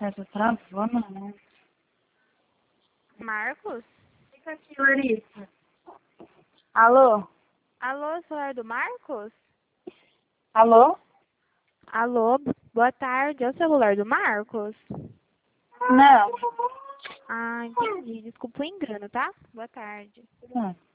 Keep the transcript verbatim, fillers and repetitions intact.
Essa travando, né? Marcos? Fica aqui, Larissa. Alô? Alô, celular do Marcos? Alô? Alô, boa tarde. É o celular do Marcos? Não. Ah, entendi. Desculpa o engano, tá? Boa tarde. Não.